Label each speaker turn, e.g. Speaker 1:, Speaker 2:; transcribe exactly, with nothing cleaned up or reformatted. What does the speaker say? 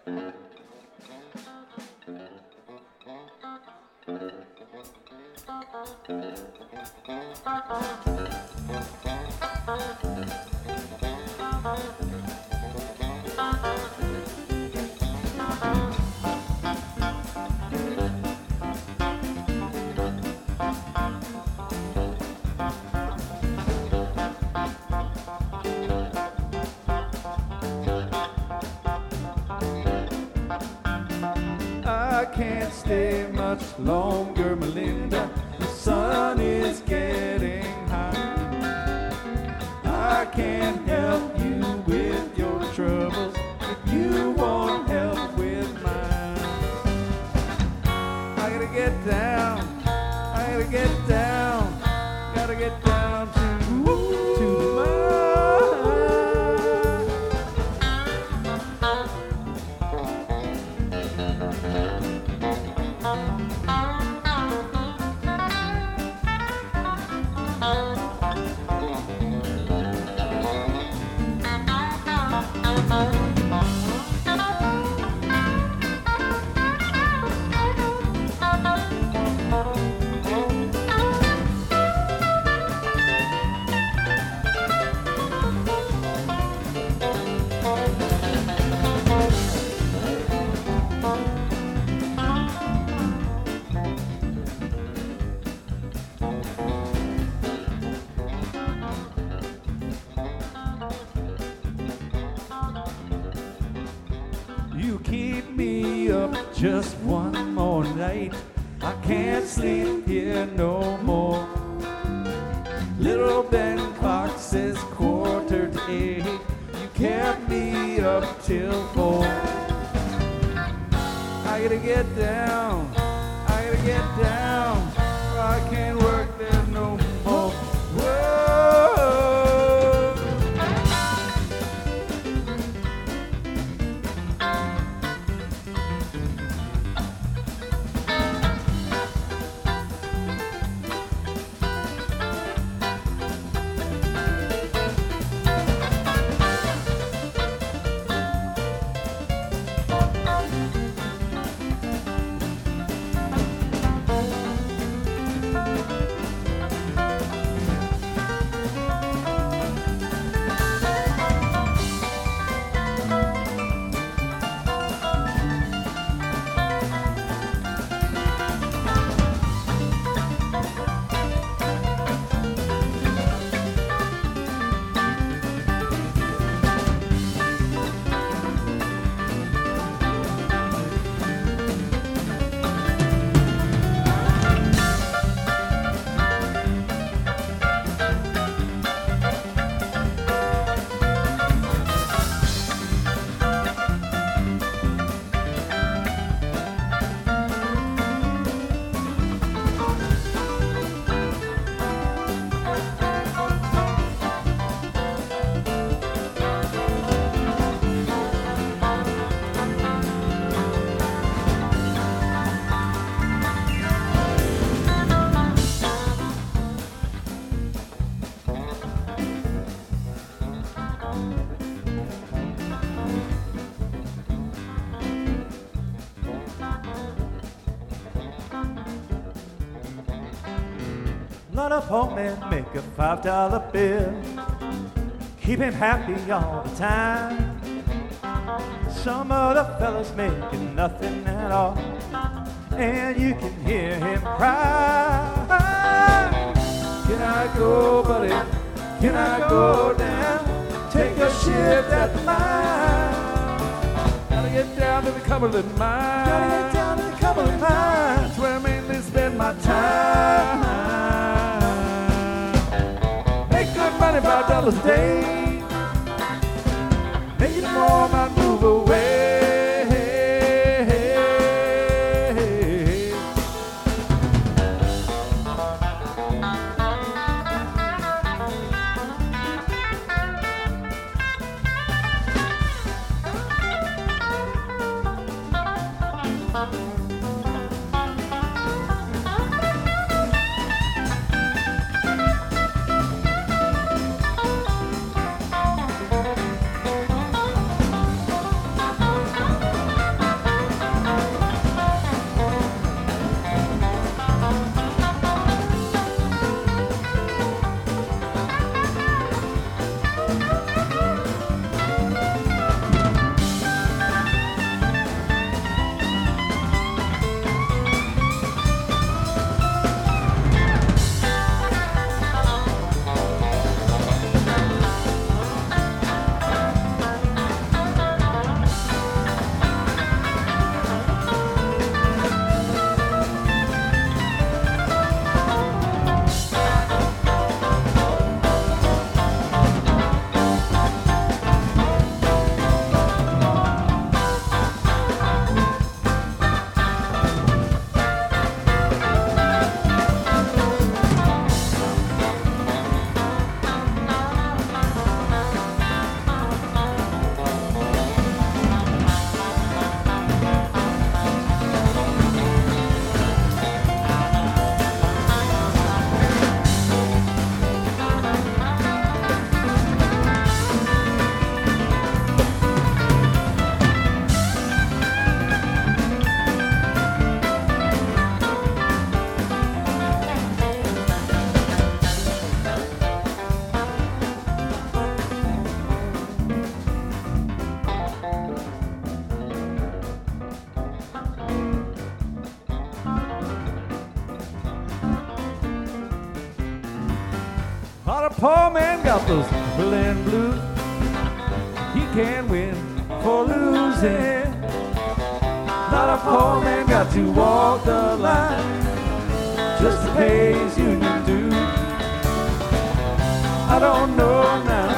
Speaker 1: I can't stay much longer, Melinda. The sun is getting high. I can't help you with your troubles if you want help with mine. I gotta get down, I gotta get down, gotta get down to, to the mine. You keep me up just one more night. I can't sleep here no more. Little Ben clock says quarter to eight. You kept me up till four. I gotta get down, I gotta get down, or I can't work there no more. Whoa. Lot of poor men make a five dollar bill, keep him happy all the time. Some other fellas making nothing at all, and you can hear him cry. Can I go, buddy? Can I go down? Take a shift at the mine. Gotta get down to the Cumberland mine. Gotta get down to the Cumberland mine. That's where I mainly spend my time. Five dollars a day, making more, might move away. poor man got those Berlin blues. He can't win for losing. Not a poor man got to walk the line just to pay his union dues. I don't know now